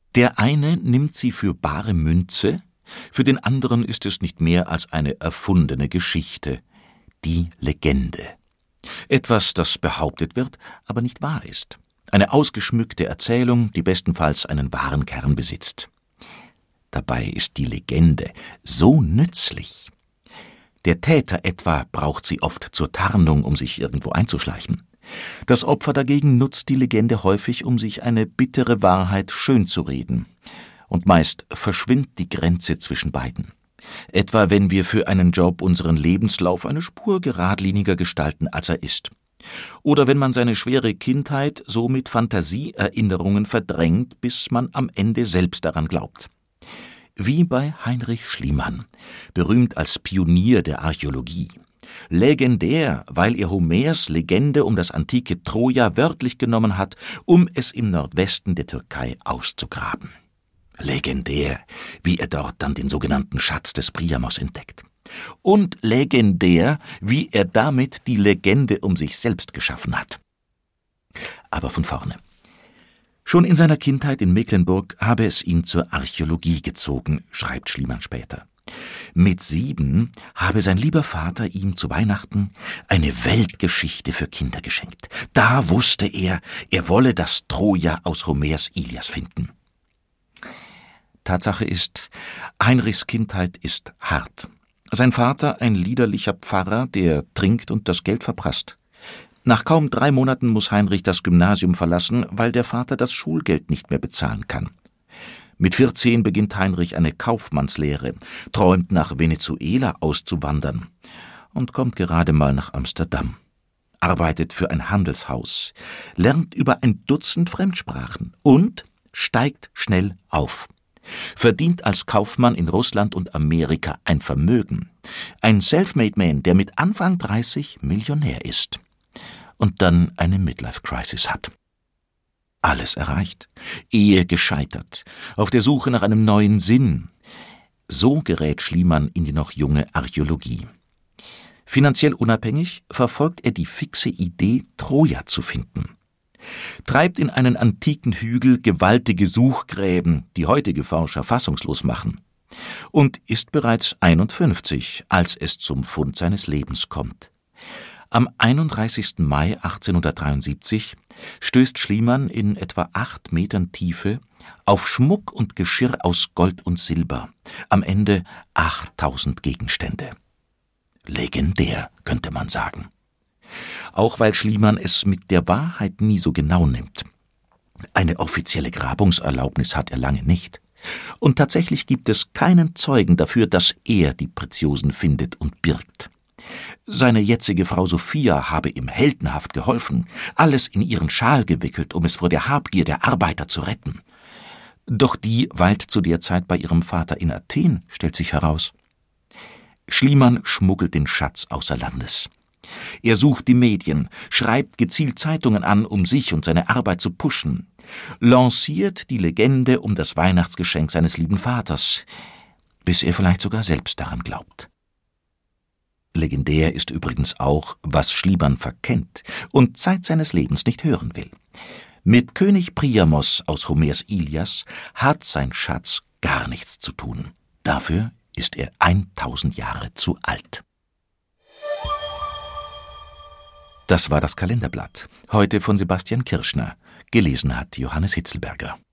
Der eine nimmt sie für bare Münze, für den anderen ist es nicht mehr als eine erfundene Geschichte, die Legende. Etwas, das behauptet wird, aber nicht wahr ist. Eine ausgeschmückte Erzählung, die bestenfalls einen wahren Kern besitzt. Dabei ist die Legende so nützlich. Der Täter etwa braucht sie oft zur Tarnung, um sich irgendwo einzuschleichen. Das Opfer dagegen nutzt die Legende häufig, um sich eine bittere Wahrheit schönzureden. Und meist verschwimmt die Grenze zwischen beiden. Etwa wenn wir für einen Job unseren Lebenslauf eine Spur geradliniger gestalten, als er ist. Oder wenn man seine schwere Kindheit so mit Fantasieerinnerungen verdrängt, bis man am Ende selbst daran glaubt. Wie bei Heinrich Schliemann, berühmt als Pionier der Archäologie. Legendär, weil er Homers Legende um das antike Troja wörtlich genommen hat, um es im Nordwesten der Türkei auszugraben. Legendär, wie er dort dann den sogenannten Schatz des Priamos entdeckt. Und legendär, wie er damit die Legende um sich selbst geschaffen hat. Aber von vorne. Schon in seiner Kindheit in Mecklenburg habe es ihn zur Archäologie gezogen, schreibt Schliemann später. Mit 7 habe sein lieber Vater ihm zu Weihnachten eine Weltgeschichte für Kinder geschenkt. Da wusste er wolle das Troja aus Homers Ilias finden. Tatsache ist, Heinrichs Kindheit ist hart. Sein Vater ein liederlicher Pfarrer, der trinkt und das Geld verprasst. Nach kaum 3 Monaten muss Heinrich das Gymnasium verlassen, weil der Vater das Schulgeld nicht mehr bezahlen kann. Mit 14 beginnt Heinrich eine Kaufmannslehre, träumt nach Venezuela auszuwandern und kommt gerade mal nach Amsterdam. Arbeitet für ein Handelshaus, lernt über ein Dutzend Fremdsprachen und steigt schnell auf. Verdient als Kaufmann in Russland und Amerika ein Vermögen. Ein Selfmade-Man, der mit Anfang 30 Millionär ist. Und dann eine Midlife-Crisis hat. Alles erreicht, Ehe gescheitert, auf der Suche nach einem neuen Sinn. So gerät Schliemann in die noch junge Archäologie. Finanziell unabhängig verfolgt er die fixe Idee, Troja zu finden. Treibt in einen antiken Hügel gewaltige Suchgräben, die heutige Forscher fassungslos machen. Und ist bereits 51, als es zum Fund seines Lebens kommt. Am 31. Mai 1873 stößt Schliemann in etwa 8 Metern Tiefe auf Schmuck und Geschirr aus Gold und Silber, am Ende 8000 Gegenstände. Legendär, könnte man sagen. Auch weil Schliemann es mit der Wahrheit nie so genau nimmt. Eine offizielle Grabungserlaubnis hat er lange nicht. Und tatsächlich gibt es keinen Zeugen dafür, dass er die Preziosen findet und birgt. Seine jetzige Frau Sophia habe ihm heldenhaft geholfen, alles in ihren Schal gewickelt, um es vor der Habgier der Arbeiter zu retten. Doch die weilt zu der Zeit bei ihrem Vater in Athen, stellt sich heraus. Schliemann schmuggelt den Schatz außer Landes. Er sucht die Medien, schreibt gezielt Zeitungen an, um sich und seine Arbeit zu pushen, lanciert die Legende um das Weihnachtsgeschenk seines lieben Vaters, bis er vielleicht sogar selbst daran glaubt. Legendär ist übrigens auch, was Schliemann verkennt und Zeit seines Lebens nicht hören will. Mit König Priamos aus Homers Ilias hat sein Schatz gar nichts zu tun. Dafür ist er 1000 Jahre zu alt. Das war das Kalenderblatt, heute von Sebastian Kirschner. Gelesen hat Johannes Hitzelberger.